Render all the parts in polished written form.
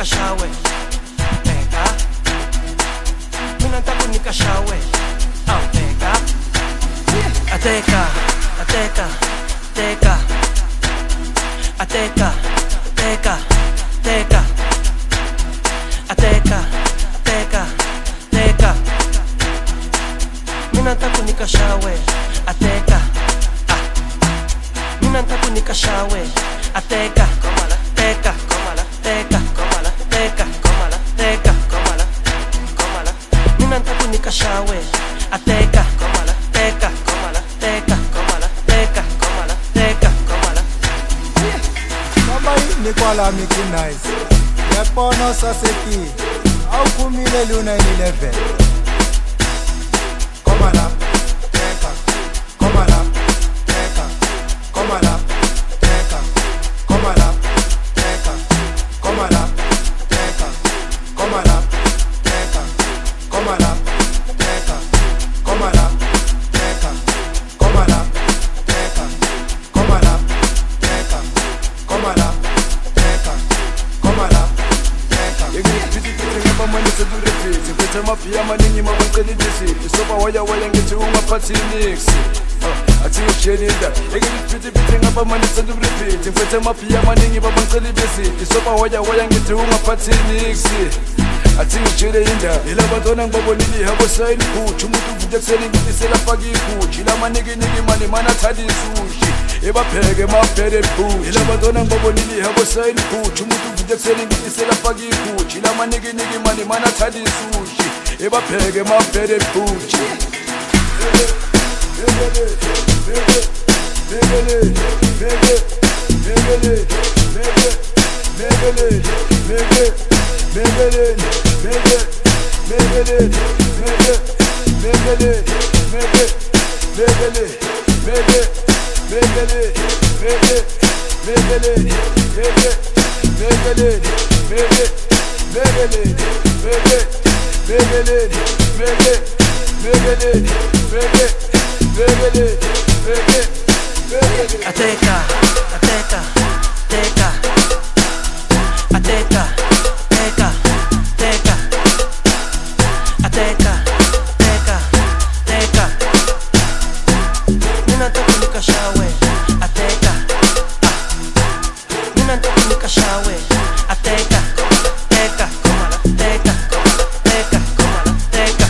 nikashawe. Teka. Mina nataka nikashawe. Oh, teka. Ateka, ateka, teka. Ateka, teka, teka. Ateka, teka, teka. Mina nataka nikashawe. Ateka. Mina nataka nikashawe. Ateka, teka, teka, teka, teka, mina nataka nikashawe. Ateka, teka, teka, teka, teka. Kama Nicola Mickey Nice Yapono Saseki au kumile luna 11. Komala teka, komala teka, komala teka, komala teka, komala teka, komala teka, komala teka, komala teka, komala teka, komala teka, komala teka, komala teka. Ngaba manje sedurefiti phethe maphiya amaningi mabaqela idesiti soba waya ngithi ungaphathi nix athi ujenida ngiphithi ngaba manje sedurefiti phethe maphiya amaningi babaqela idesiti soba waya ngithi ungaphathi nix athi ujenida ilabantwana ngibabonile ihabo sayini kuthi umuntu uvuke ekuseni ngilisela faka ikhuji lamaniki mani manathanda isushi ebapheke mabhere bhuji ilabantwana ngibabonile ihabo sayini kuthi umuntu uvuke ekuseni ngilisela faka ikhuji lamaniki mani manathanda isushi ebapheke mabhere bhuji Ateka, ateka, teka. Ateka, teka, teka. Ateka, teka, teka. Mina nataka nikashawe. Ateka. Mina nataka nikashawe. Ateka, teka, teka, teka, teka.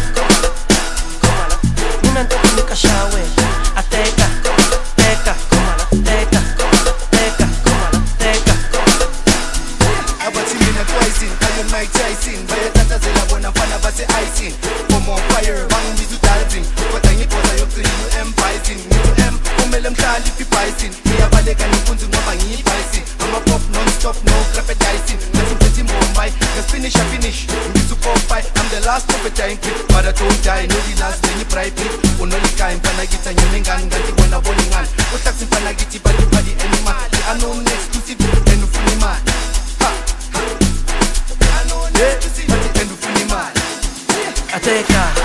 Mina nataka nikashawe. Ateka, teka, teka, teka, teka. Abathi mina twice in, I am Mike Tyson. Bayatatazela bona mfana base icing. For more fire, bangibiza udalzing. Kodwa ngiphoza yokugcina u-M-Bison. Ngithi-M, kumele mhlali if-i-bison. Ngiyabaleka nempunzi ngoba ngiyi-bison. Ama-pop non-stop, no crapedicing. Ngathi ngiphethe imbombayi, finish. Ngithi u-4-5, I'm the last of a dying quick. But I don't die, no the last, then you bright it. Unolikai mfana githi anyone ngani, ngathi wena bona ngani. Uhlaksi mfana githi badi animal. I know I'm exclusive, and ufuna imali. Ateka.